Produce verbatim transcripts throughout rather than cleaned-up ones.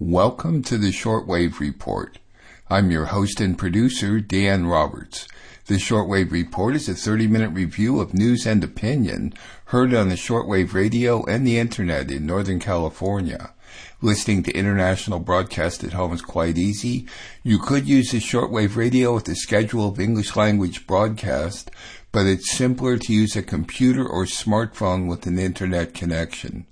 Welcome to the Shortwave Report. I'm your host and producer, Dan Roberts. The Shortwave Report is a thirty-minute review of news and opinion heard on the shortwave radio and the internet in Northern California. Listening to international broadcast at home is quite easy. You could use the shortwave radio with a schedule of English language broadcast, but it's simpler to use a computer or smartphone with an internet connection.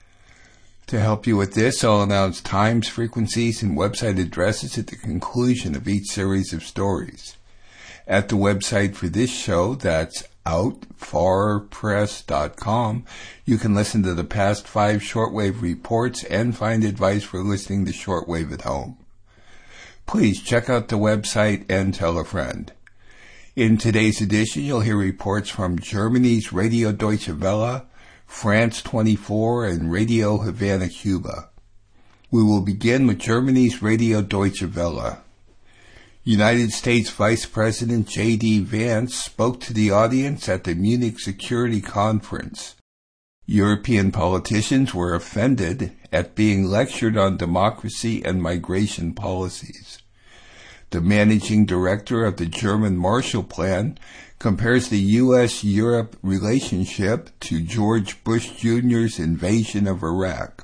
To help you with this, I'll announce times, frequencies, and website addresses at the conclusion of each series of stories. At the website for this show, that's out far press dot com, you can listen to the past five shortwave reports and find advice for listening to shortwave at home. Please check out the website and tell a friend. In today's edition, you'll hear reports from Germany's Radio Deutsche Welle, France twenty-four, and Radio Havana, Cuba. We will begin with Germany's Radio Deutsche Welle. United States Vice President J D Vance spoke to the audience at the Munich Security Conference. European politicians were offended at being lectured on democracy and migration policies. The managing director of the German Marshall Plan compares the U S Europe relationship to George Bush Junior's invasion of Iraq.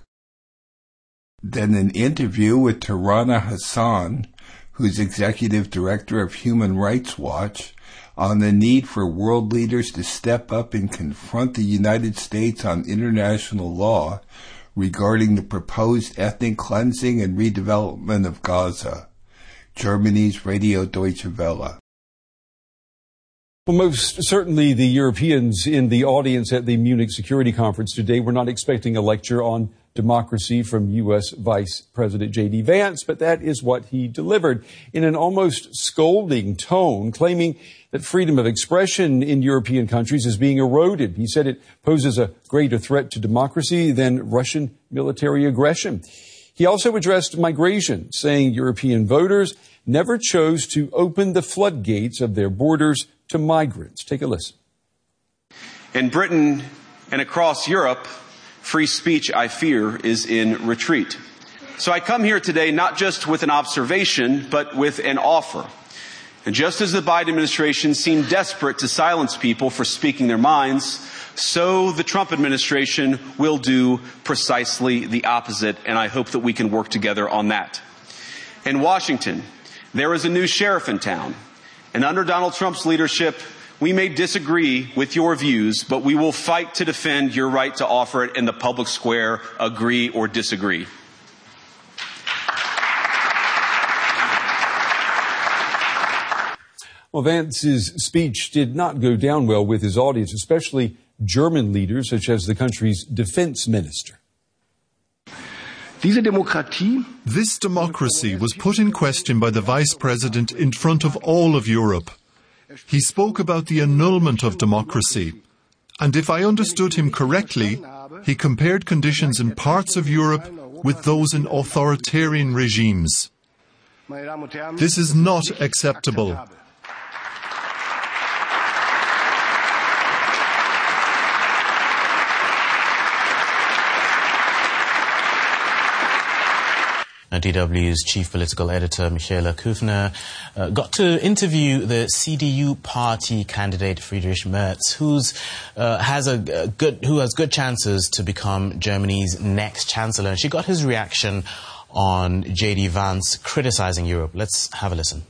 Then an interview with Tarana Hassan, who's executive director of Human Rights Watch, on the need for world leaders to step up and confront the United States on international law regarding the proposed ethnic cleansing and redevelopment of Gaza. Germany's Radio Deutsche Welle. Well, most certainly the Europeans in the audience at the Munich Security Conference today were not expecting a lecture on democracy from U S Vice President J D Vance, but that is what he delivered in an almost scolding tone, claiming that freedom of expression in European countries is being eroded. He said it poses a greater threat to democracy than Russian military aggression. He also addressed migration, saying European voters never chose to open the floodgates of their borders to migrants. Take a listen. In Britain and across Europe, free speech, I fear, is in retreat. So I come here today not just with an observation, but with an offer. And just as the Biden administration seemed desperate to silence people for speaking their minds, so the Trump administration will do precisely the opposite, and I hope that we can work together on that. In Washington, there is a new sheriff in town, and under Donald Trump's leadership, we may disagree with your views, but we will fight to defend your right to offer it in the public square, agree or disagree. Well, Vance's speech did not go down well with his audience, especially German leaders such as the country's defense minister. This democracy was put in question by the Vice President in front of all of Europe. He spoke about the annulment of democracy. And if I understood him correctly, he compared conditions in parts of Europe with those in authoritarian regimes. This is not acceptable. D W's chief political editor, Michaela Kufner, uh, got to interview the C D U party candidate Friedrich Merz, who's uh, has a, a good who has good chances to become Germany's next chancellor. And she got his reaction on J D Vance criticizing Europe. Let's have a listen.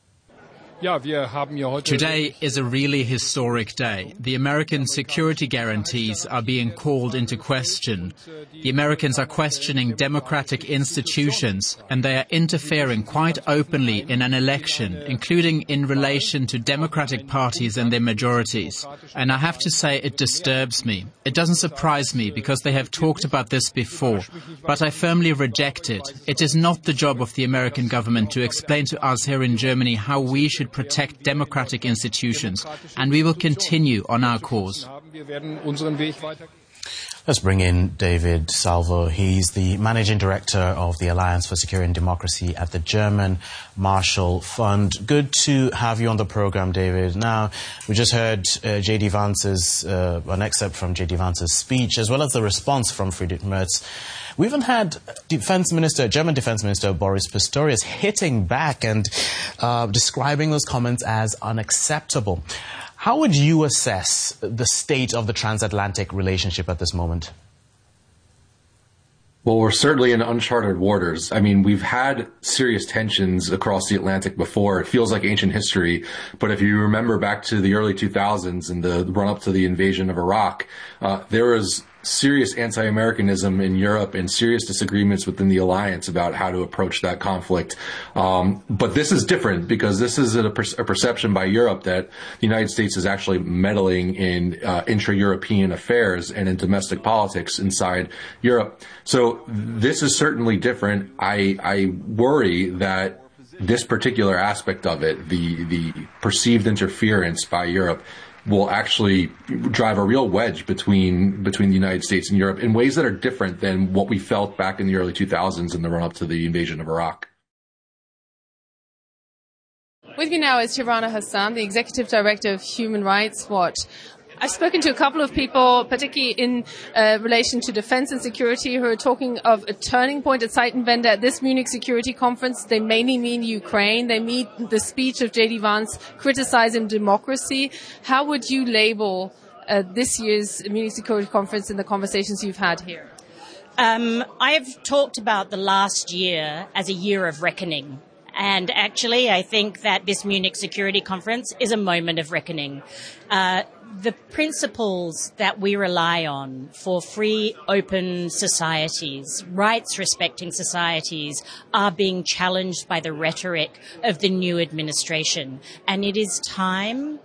Today is a really historic day. The American security guarantees are being called into question. The Americans are questioning democratic institutions, and they are interfering quite openly in an election, including in relation to democratic parties and their majorities. And I have to say it disturbs me. It doesn't surprise me because they have talked about this before, but I firmly reject it. It is not the job of the American government to explain to us here in Germany how we should protect democratic institutions, and we will continue on our course. Let's bring in David Salvo. He's the Managing Director of the Alliance for Security and Democracy at the German Marshall Fund. Good to have you on the program, David. Now, we just heard uh, J D Vance's, uh, an excerpt from J D Vance's speech, as well as the response from Friedrich Merz. We even had Defense Minister, German Defense Minister Boris Pistorius hitting back and uh, describing those comments as unacceptable. How would you assess the state of the transatlantic relationship at this moment? Well, we're certainly in uncharted waters. I mean, we've had serious tensions across the Atlantic before. It feels like ancient history. But if you remember back to the early two thousands and the run-up to the invasion of Iraq, uh, there was serious anti-Americanism in Europe and serious disagreements within the alliance about how to approach that conflict. Um, but this is different because this is a, per- a perception by Europe that the United States is actually meddling in uh, intra-European affairs and in domestic politics inside Europe. So this is certainly different. I, I worry that this particular aspect of it, the, the perceived interference by Europe, will actually drive a real wedge between between the United States and Europe in ways that are different than what we felt back in the early two thousands in the run-up to the invasion of Iraq. With me now is Tirana Hassan, the Executive Director of Human Rights Watch. I've spoken to a couple of people, particularly in uh, relation to defense and security, who are talking of a turning point at Zeitenwende at this Munich Security Conference. They mainly mean Ukraine. They mean the speech of J D Vance criticizing democracy. How would you label uh, this year's Munich Security Conference in the conversations you've had here? Um, I've talked about the last year as a year of reckoning. And actually, I think that this Munich Security Conference is a moment of reckoning. Uh, the principles that we rely on for free, open societies, rights-respecting societies, are being challenged by the rhetoric of the new administration. And it is time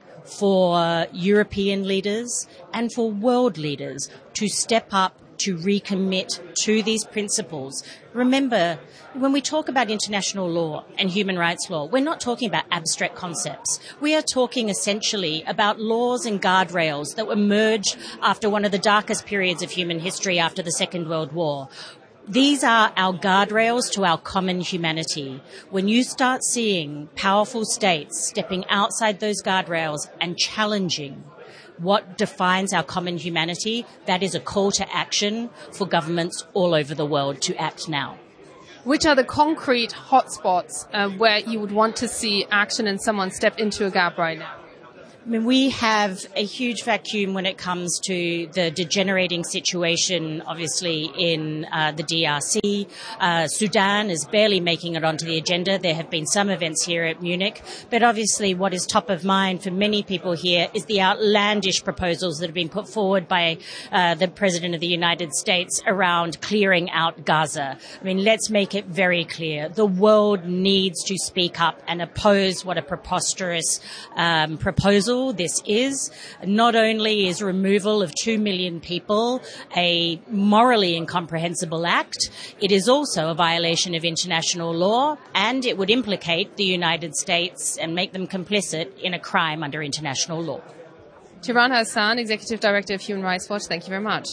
for European leaders and for world leaders to step up, to recommit to these principles. Remember, when we talk about international law and human rights law, we're not talking about abstract concepts. We are talking essentially about laws and guardrails that were merged after one of the darkest periods of human history after the Second World War. These are our guardrails to our common humanity. When you start seeing powerful states stepping outside those guardrails and challenging what defines our common humanity, that is a call to action for governments all over the world to act now. Which are the concrete hotspots uh, where you would want to see action and someone step into a gap right now? I mean, we have a huge vacuum when it comes to the degenerating situation, obviously, in uh, the D R C. Uh, Sudan is barely making it onto the agenda. There have been some events here at Munich. But obviously, what is top of mind for many people here is the outlandish proposals that have been put forward by uh, the President of the United States around clearing out Gaza. I mean, let's make it very clear. The world needs to speak up and oppose what a preposterous um, proposal this is. Not only is removal of two million people a morally incomprehensible act, it is also a violation of international law, and it would implicate the United States and make them complicit in a crime under international law. Tirana Hassan, Executive Director of Human Rights Watch, thank you very much.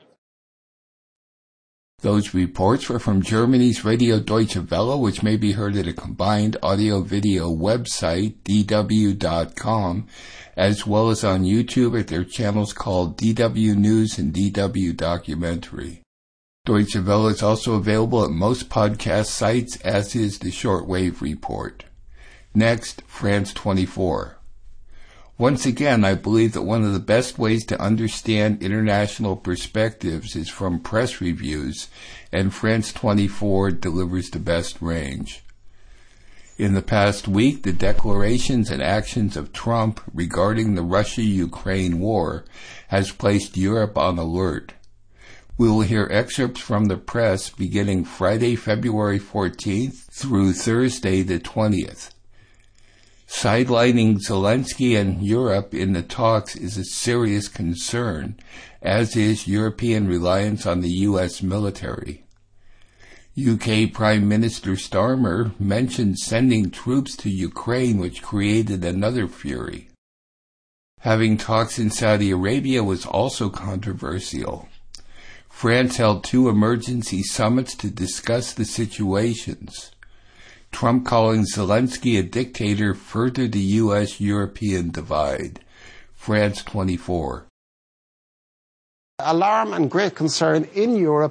Those reports were from Germany's Radio Deutsche Welle, which may be heard at a combined audio-video website, d w dot com, as well as on YouTube at their channels called D W News and D W Documentary. Deutsche Welle is also available at most podcast sites, as is the Shortwave Report. Next, France twenty-four. Once again, I believe that one of the best ways to understand international perspectives is from press reviews, and France twenty-four delivers the best range. In the past week, the declarations and actions of Trump regarding the Russia-Ukraine war has placed Europe on alert. We will hear excerpts from the press beginning Friday, February fourteenth through Thursday the twentieth. Sidelining Zelensky and Europe in the talks is a serious concern, as is European reliance on the U S military. U K Prime Minister Starmer mentioned sending troops to Ukraine, which created another fury. Having talks in Saudi Arabia was also controversial. France held two emergency summits to discuss the situations. Trump calling Zelensky a dictator furthered the U S European divide. France twenty-four. Alarm and great concern in Europe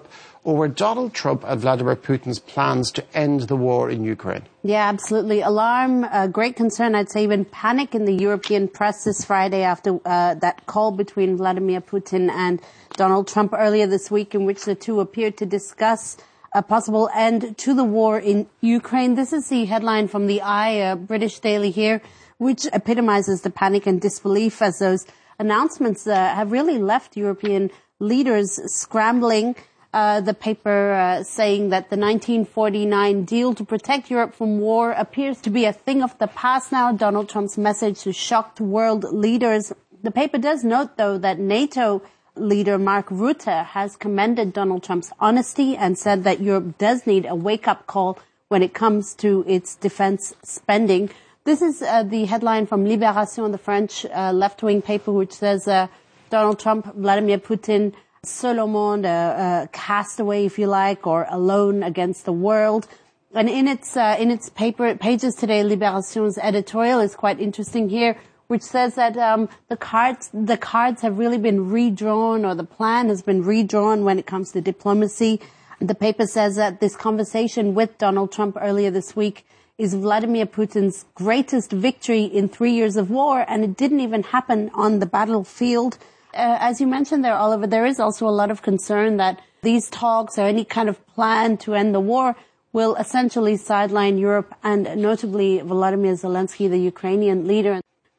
over Donald Trump and Vladimir Putin's plans to end the war in Ukraine. Yeah, absolutely. Alarm, uh, great concern, I'd say even panic in the European press this Friday after uh, that call between Vladimir Putin and Donald Trump earlier this week, in which the two appeared to discuss a possible end to the war in Ukraine. This is the headline from the I, a British daily here, which epitomizes the panic and disbelief as those announcements uh, have really left European leaders scrambling. Uh, the paper uh, saying that the nineteen forty-nine deal to protect Europe from war appears to be a thing of the past now. Donald Trump's message to shocked world leaders. The paper does note, though, that NATO leader Mark Rutte has commended Donald Trump's honesty and said that Europe does need a wake-up call when it comes to its defense spending. This is uh, the headline from Libération, the French uh, left-wing paper, which says uh, Donald Trump, Vladimir Putin, seul au monde, a, a castaway, if you like, or alone against the world. And in its uh, in its paper pages today, Libération's editorial is quite interesting here, which says that um, the cards the cards have really been redrawn, or the plan has been redrawn when it comes to diplomacy. The paper says that this conversation with Donald Trump earlier this week is Vladimir Putin's greatest victory in three years of war, and it didn't even happen on the battlefield. Uh, as you mentioned there, Oliver, there is also a lot of concern that these talks or any kind of plan to end the war will essentially sideline Europe and notably Volodymyr Zelensky, the Ukrainian leader.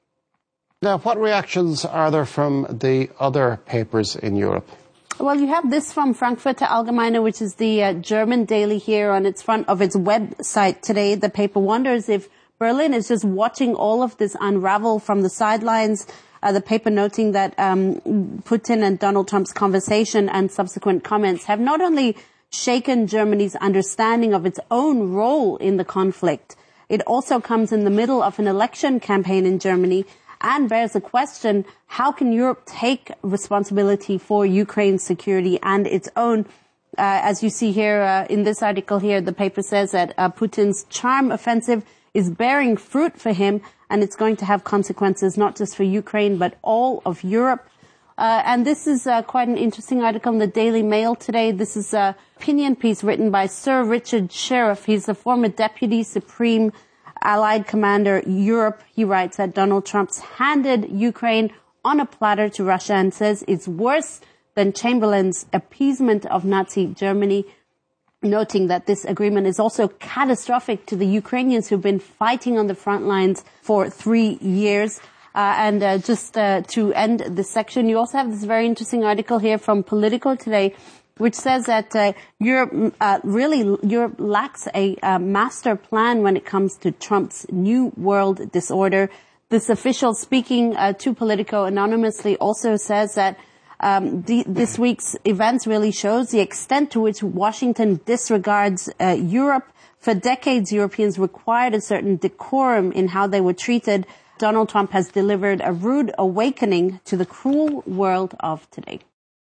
Now, what reactions are there from the other papers in Europe? Well, you have this from Frankfurter Allgemeine, which is the uh, German daily here on its front of its website today. The paper wonders if Berlin is just watching all of this unravel from the sidelines. Uh, the paper noting that um, Putin and Donald Trump's conversation and subsequent comments have not only shaken Germany's understanding of its own role in the conflict, it also comes in the middle of an election campaign in Germany and bears the question, how can Europe take responsibility for Ukraine's security and its own? Uh, as you see here uh, in this article here, the paper says that uh, Putin's charm offensive is bearing fruit for him, and it's going to have consequences not just for Ukraine, but all of Europe. Uh, and this is uh, quite an interesting article in the Daily Mail today. This is an opinion piece written by Sir Richard Sheriff. He's the former Deputy Supreme Allied Commander Europe. He writes that Donald Trump's handed Ukraine on a platter to Russia and says it's worse than Chamberlain's appeasement of Nazi Germany, noting that this agreement is also catastrophic to the Ukrainians who've been fighting on the front lines for three years. Uh, and uh, just uh, to end this section, you also have this very interesting article here from Politico today, which says that uh, Europe uh, really Europe lacks a uh, master plan when it comes to Trump's new world disorder. This official speaking uh, to Politico anonymously also says that um, the, this week's events really shows the extent to which Washington disregards uh, Europe. For decades, Europeans required a certain decorum in how they were treated. Donald Trump has delivered a rude awakening to the cruel world of today.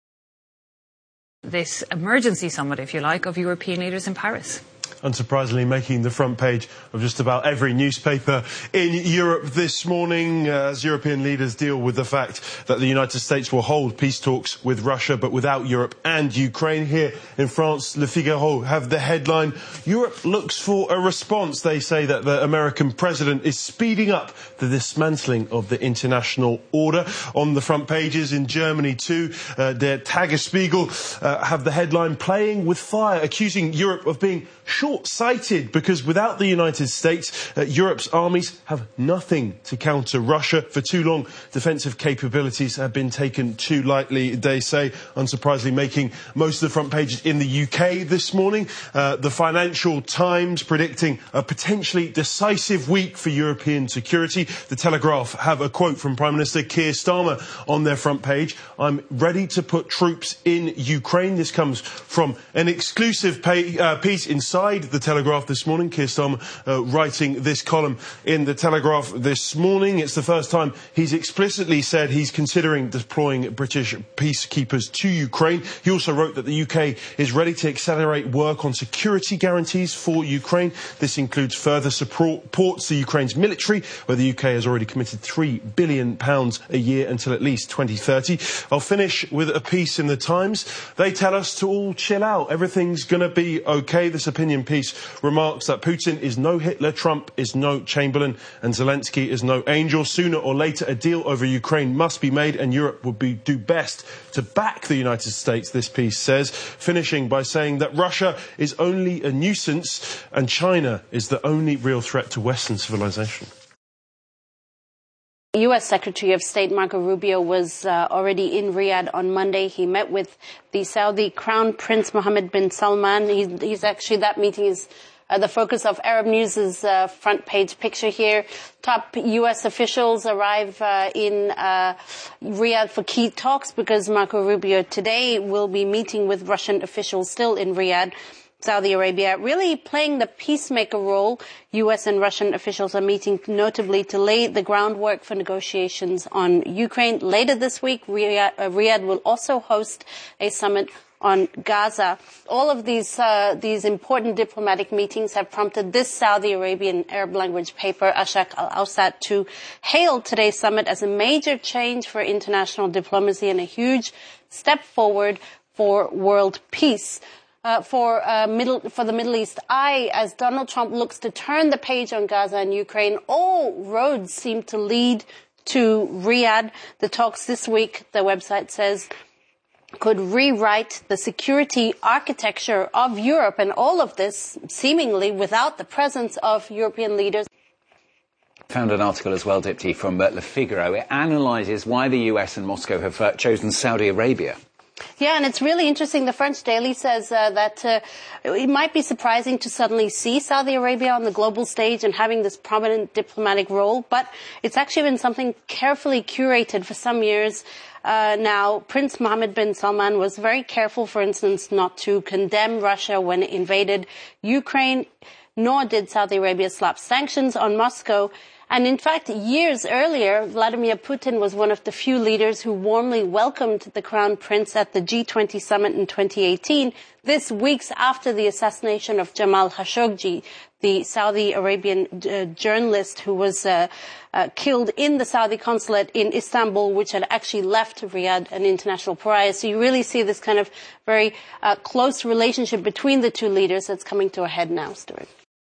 This emergency summit, if you like, of European leaders in Paris. Unsurprisingly, making the front page of just about every newspaper in Europe this morning uh, as European leaders deal with the fact that the United States will hold peace talks with Russia, but without Europe and Ukraine. Here in France, Le Figaro have the headline, Europe looks for a response. They say that the American president is speeding up the dismantling of the international order. On the front pages in Germany too, uh, Der Tagesspiegel uh, have the headline, playing with fire, accusing Europe of being short-sighted because without the United States, uh, Europe's armies have nothing to counter Russia. For too long, defensive capabilities have been taken too lightly, they say, unsurprisingly making most of the front pages in the U K this morning. Uh, the Financial Times predicting a potentially decisive week for European security. The Telegraph have a quote from Prime Minister Keir Starmer on their front page. I'm ready to put troops in Ukraine. This comes from an exclusive pay, uh, piece inside annoyed The Telegraph this morning. Keir Starmer uh, writing this column in The Telegraph this morning. It's the first time he's explicitly said he's considering deploying British peacekeepers to Ukraine. He also wrote that the U K is ready to accelerate work on security guarantees for Ukraine. This includes further support to Ukraine's military, where the U K has already committed three billion pounds a year until at least twenty thirty. I'll finish with a piece in The Times. They tell us to all chill out. Everything's going to be okay. This opinion piece remarks that Putin is no Hitler, Trump is no Chamberlain, and Zelensky is no angel. Sooner or later, a deal over Ukraine must be made, and Europe would be, do best to back the United States, this piece says, finishing by saying that Russia is only a nuisance and China is the only real threat to Western civilization. U S Secretary of State Marco Rubio was uh, already in Riyadh on Monday. He met with the Saudi Crown Prince Mohammed bin Salman. He's, he's actually, that meeting is uh, the focus of Arab News' uh, front page picture here. Top U S officials arrive uh, in uh, Riyadh for key talks because Marco Rubio today will be meeting with Russian officials still in Riyadh. Saudi Arabia really playing the peacemaker role. U S and Russian officials are meeting notably to lay the groundwork for negotiations on Ukraine. Later this week, Riyadh, uh, Riyadh will also host a summit on Gaza. All of these uh, these important diplomatic meetings have prompted this Saudi Arabian Arab language paper, Ashaq al-Awsat, to hail today's summit as a major change for international diplomacy and a huge step forward for world peace. Uh, for uh, middle for the Middle East eye, as Donald Trump looks to turn the page on Gaza and Ukraine, all roads seem to lead to Riyadh. The talks this week, the website says, could rewrite the security architecture of Europe, and all of this seemingly without the presence of European leaders. Found an article as well, Dipti, from uh, Le Figaro. It analyses why the U S and Moscow have uh, chosen Saudi Arabia. Yeah, and it's really interesting. The French Daily says uh, that uh, it might be surprising to suddenly see Saudi Arabia on the global stage and having this prominent diplomatic role, but it's actually been something carefully curated for some years uh, now. Prince Mohammed bin Salman was very careful, for instance, not to condemn Russia when it invaded Ukraine, nor did Saudi Arabia slap sanctions on Moscow. And in fact, years earlier, Vladimir Putin was one of the few leaders who warmly welcomed the Crown Prince at the G twenty summit in twenty eighteen, this weeks after the assassination of Jamal Khashoggi, the Saudi Arabian uh, journalist who was uh, uh, killed in the Saudi consulate in Istanbul, which had actually left Riyadh an international pariah. So you really see this kind of very uh, close relationship between the two leaders that's coming to a head now, Stuart.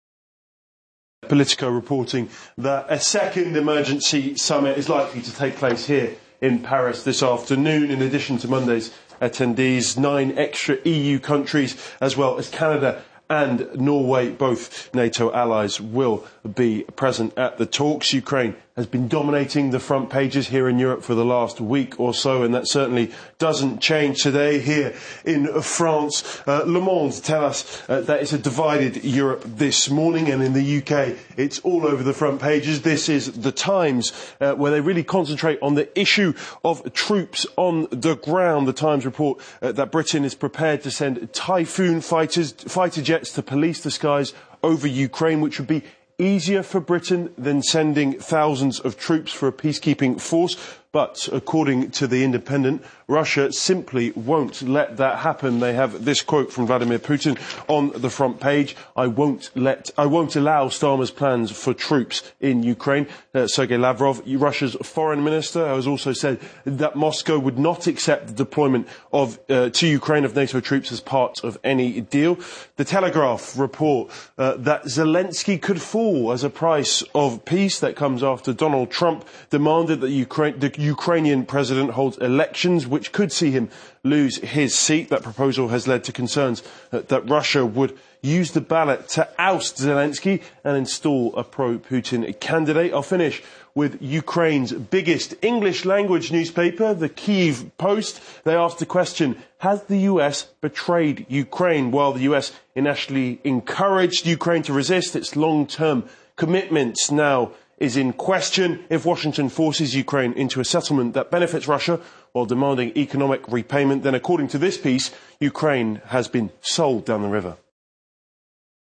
Politico reporting that a second emergency summit is likely to take place here in Paris this afternoon. In addition to Monday's attendees, nine extra E U countries, as well as Canada and Norway, both NATO allies, will be present at the talks. Ukraine has been dominating the front pages here in Europe for the last week or so, and that certainly doesn't change today here in France. Uh, Le Monde tell us uh, that it's a divided Europe this morning, and in the U K it's all over the front pages. This is The Times, uh, where they really concentrate on the issue of troops on the ground. The Times report uh, that Britain is prepared to send Typhoon fighters, fighter jets to police the skies over Ukraine, which would be easier for Britain than sending thousands of troops for a peacekeeping force. But according to The Independent, Russia simply won't let that happen. They have this quote from Vladimir Putin on the front page: I won't let, I won't allow Starmer's plans for troops in Ukraine. Uh, Sergei Lavrov, Russia's foreign minister, has also said that Moscow would not accept the deployment of, uh, to Ukraine of NATO troops as part of any deal. The Telegraph report uh, that Zelensky could fall as a price of peace. That comes after Donald Trump demanded that Ukraine, the Ukrainian president holds elections which could see him lose his seat. That proposal has led to concerns that, that Russia would use the ballot to oust Zelensky and install a pro-Putin candidate. I'll finish with Ukraine's biggest English language newspaper, the Kyiv Post. They asked the question, has the U S betrayed Ukraine? While the U S initially encouraged Ukraine to resist, its long-term commitments now is in question. If Washington forces Ukraine into a settlement that benefits Russia while demanding economic repayment, then according to this piece, Ukraine has been sold down the river.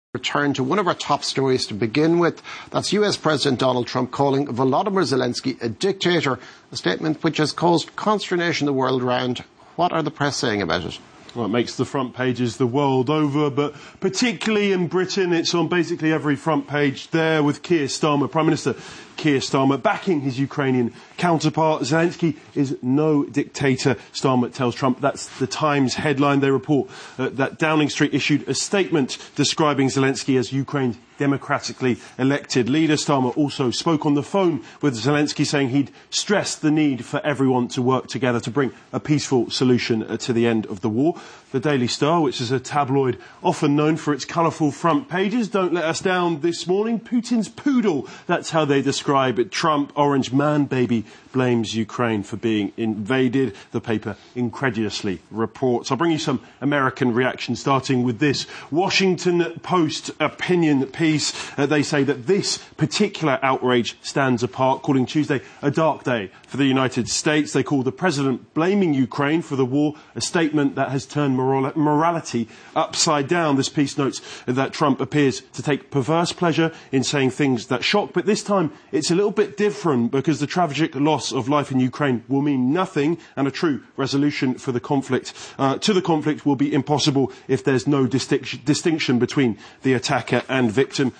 Return to one of our top stories to begin with. That's U S President Donald Trump calling Volodymyr Zelensky a dictator, a statement which has caused consternation the world around. What are the press saying about it? Well, it makes the front pages the world over, but particularly in Britain, it's on basically every front page there with Keir Starmer, Prime Minister Keir Starmer, backing his Ukrainian counterpart. Zelensky is no dictator, Starmer tells Trump. That's the Times headline. They report uh, that Downing Street issued a statement describing Zelensky as Ukraine's democratically elected leader. Starmer also spoke on the phone with Zelensky, saying he'd stressed the need for everyone to work together to bring a peaceful solution uh, to the end of the war. The Daily Star, which is a tabloid often known for its colourful front pages, don't let us down this morning. Putin's poodle, that's how they describe it. Trump, orange man baby, blames Ukraine for being invaded. The paper incredulously reports. I'll bring you some American reactions, starting with this Washington Post opinion piece. Uh, they say that this particular outrage stands apart, calling Tuesday a dark day for the United States. They call the president blaming Ukraine for the war a statement that has turned moral- morality upside down. This piece notes that Trump appears to take perverse pleasure in saying things that shock, but this time it's a little bit different because the tragic loss of life in Ukraine will mean nothing, and a true resolution for the conflict uh, to the conflict will be impossible if there's no distinction, distinction between the attacker and victim.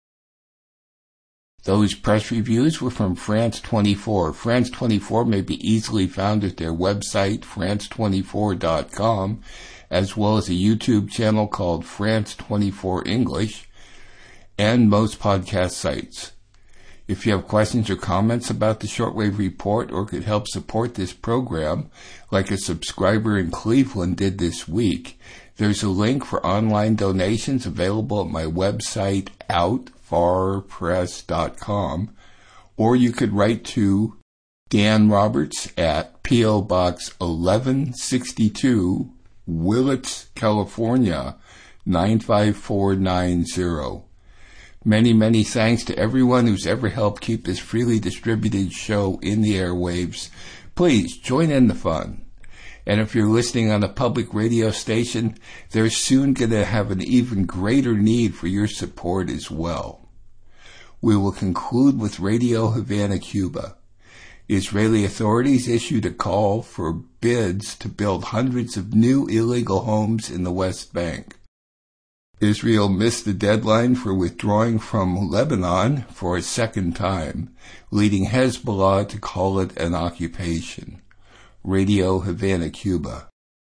Those press reviews were from France twenty-four. France twenty-four may be easily found at their website, france twenty-four dot com, as well as a YouTube channel called France twenty-four English, and most podcast sites. If you have questions or comments about the Shortwave Report or could help support this program, like a subscriber in Cleveland did this week, there's a link for online donations available at my website, out far press dot com, or you could write to Dan Roberts at P O Box eleven sixty-two, Willits, California, nine five four nine zero. Many, many thanks to everyone who's ever helped keep this freely distributed show in the airwaves. Please join in the fun. And if you're listening on a public radio station, they're soon going to have an even greater need for your support as well. We will conclude with Radio Havana, Cuba. Israeli authorities issued a call for bids to build hundreds of new illegal homes in the West Bank. Israel missed the deadline for withdrawing from Lebanon for a second time, leading Hezbollah to call it an occupation. Radio Havana, Cuba.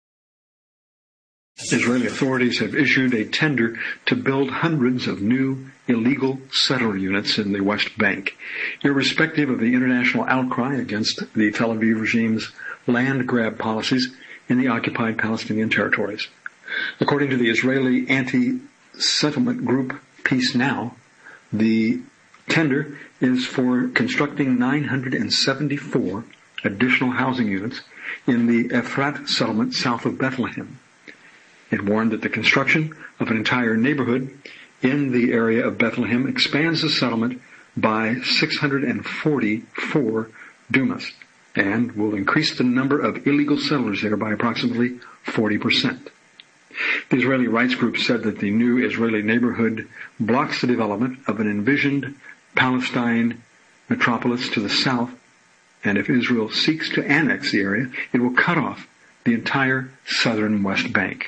Israeli authorities have issued a tender to build hundreds of new illegal settler units in the West Bank, irrespective of the international outcry against the Tel Aviv regime's land grab policies in the occupied Palestinian territories. According to the Israeli anti-settlement group Peace Now, the tender is for constructing nine hundred seventy-four additional housing units in the Efrat settlement south of Bethlehem. It warned that the construction of an entire neighborhood in the area of Bethlehem expands the settlement by six hundred forty-four dumas and will increase the number of illegal settlers there by approximately forty percent. The Israeli rights group said that the new Israeli neighborhood blocks the development of an envisioned Palestine metropolis to the south, and if Israel seeks to annex the area, it will cut off the entire southern West Bank.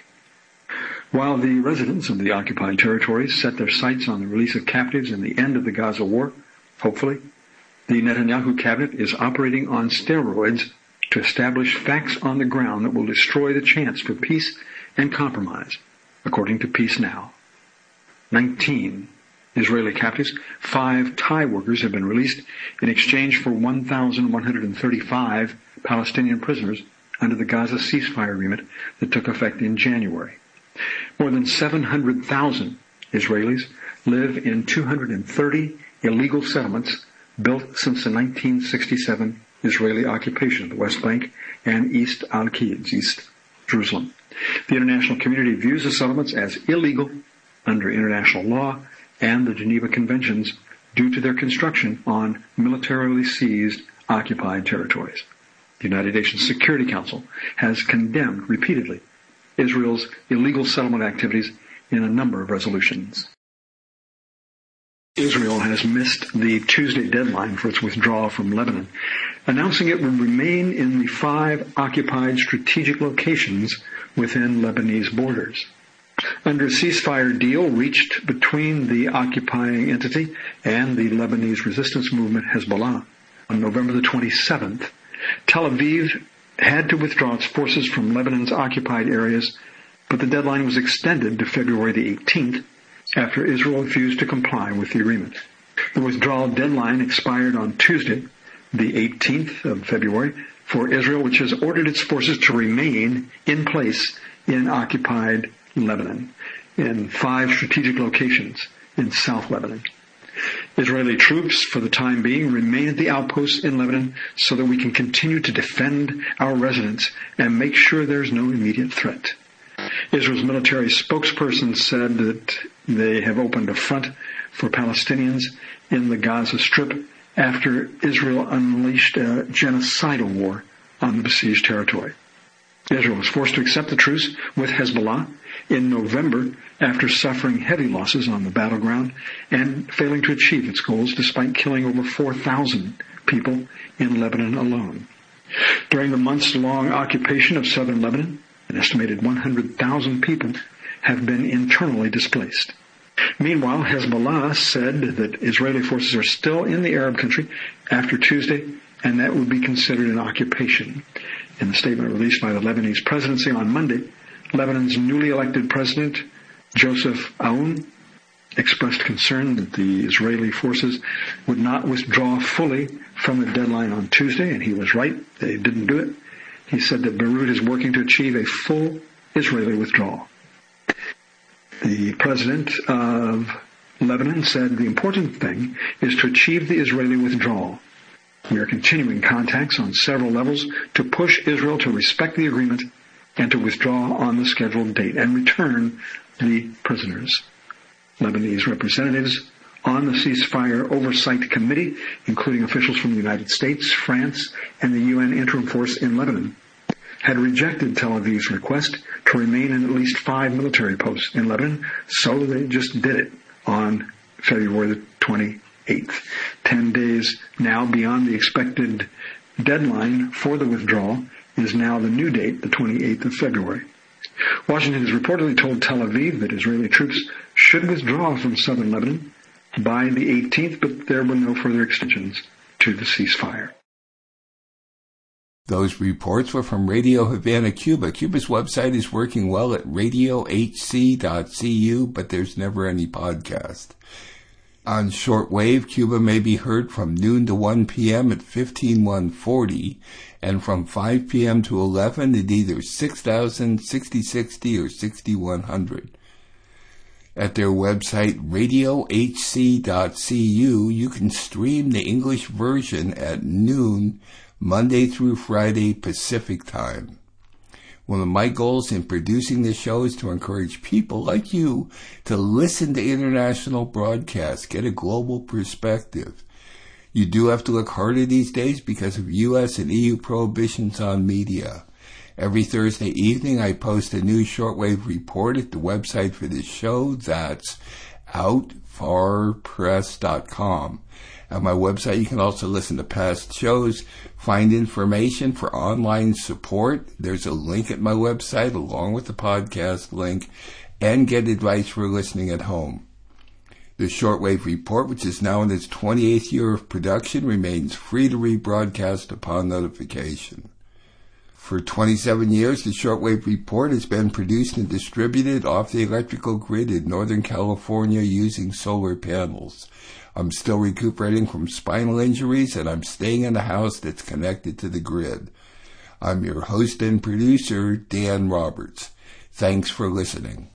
While the residents of the occupied territories set their sights on the release of captives and the end of the Gaza war, hopefully, the Netanyahu cabinet is operating on steroids to establish facts on the ground that will destroy the chance for peace and compromise, according to Peace Now. Nineteen Israeli captives, five Thai workers have been released in exchange for one thousand one hundred thirty-five Palestinian prisoners under the Gaza ceasefire agreement that took effect in January. More than seven hundred thousand Israelis live in two hundred thirty illegal settlements built since the nineteen sixty-seven Israeli occupation of the West Bank and East Al-Quds, East Jerusalem. The international community views the settlements as illegal under international law and the Geneva Conventions due to their construction on militarily seized occupied territories. The United Nations Security Council has condemned repeatedly Israel's illegal settlement activities in a number of resolutions. Israel has missed the Tuesday deadline for its withdrawal from Lebanon, announcing it would remain in the five occupied strategic locations within Lebanese borders. Under a ceasefire deal reached between the occupying entity and the Lebanese resistance movement Hezbollah on November the twenty-seventh, Tel Aviv had to withdraw its forces from Lebanon's occupied areas, but the deadline was extended to February the eighteenth after Israel refused to comply with the agreement. The withdrawal deadline expired on Tuesday, the eighteenth of February, for Israel, which has ordered its forces to remain in place in occupied Lebanon, in five strategic locations in South Lebanon. Israeli troops, for the time being, remain at the outposts in Lebanon so that we can continue to defend our residents and make sure there's no immediate threat. Israel's military spokesperson said that they have opened a front for Palestinians in the Gaza Strip after Israel unleashed a genocidal war on the besieged territory. Israel was forced to accept the truce with Hezbollah in November after suffering heavy losses on the battleground and failing to achieve its goals despite killing over four thousand people in Lebanon alone. During the months-long occupation of southern Lebanon, an estimated one hundred thousand people have been internally displaced. Meanwhile, Hezbollah said that Israeli forces are still in the Arab country after Tuesday, and that would be considered an occupation. In the statement released by the Lebanese presidency on Monday, Lebanon's newly elected president, Joseph Aoun, expressed concern that the Israeli forces would not withdraw fully from the deadline on Tuesday, and he was right. They didn't do it. He said that Beirut is working to achieve a full Israeli withdrawal. The president of Lebanon said the important thing is to achieve the Israeli withdrawal. We are continuing contacts on several levels to push Israel to respect the agreement and to withdraw on the scheduled date and return the prisoners. Lebanese representatives on the ceasefire oversight committee, including officials from the United States, France, and the U N interim force in Lebanon, had rejected Tel Aviv's request to remain in at least five military posts in Lebanon, so they just did it on February the twenty-eighth. Ten days now beyond the expected deadline for the withdrawal is now the new date, the twenty-eighth of February. Washington has reportedly told Tel Aviv that Israeli troops should withdraw from southern Lebanon by the eighteenth, but there were no further extensions to the ceasefire. Those reports were from Radio Havana, Cuba. Cuba's website is working well at radio h c dot c u, but there's never any podcast. On shortwave, Cuba may be heard from noon to one p.m. at fifteen one forty, and from five p.m. to eleven at either six thousand, sixty sixty, or sixty-one hundred. At their website, radio h c dot c u, you can stream the English version at noon, Monday through Friday Pacific Time. One of my goals in producing this show is to encourage people like you to listen to international broadcasts, get a global perspective. You do have to look harder these days because of U S and E U prohibitions on media. Every Thursday evening I post a new shortwave report at the website for this show. That's out far press dot com. At my website, you can also listen to past shows, find information for online support. There's a link at my website along with the podcast link, and get advice for listening at home. The Shortwave Report, which is now in its twenty-eighth year of production, remains free to rebroadcast upon notification. For twenty-seven years, the Shortwave Report has been produced and distributed off the electrical grid in Northern California using solar panels. I'm still recuperating from spinal injuries, and I'm staying in a house that's connected to the grid. I'm your host and producer, Dan Roberts. Thanks for listening.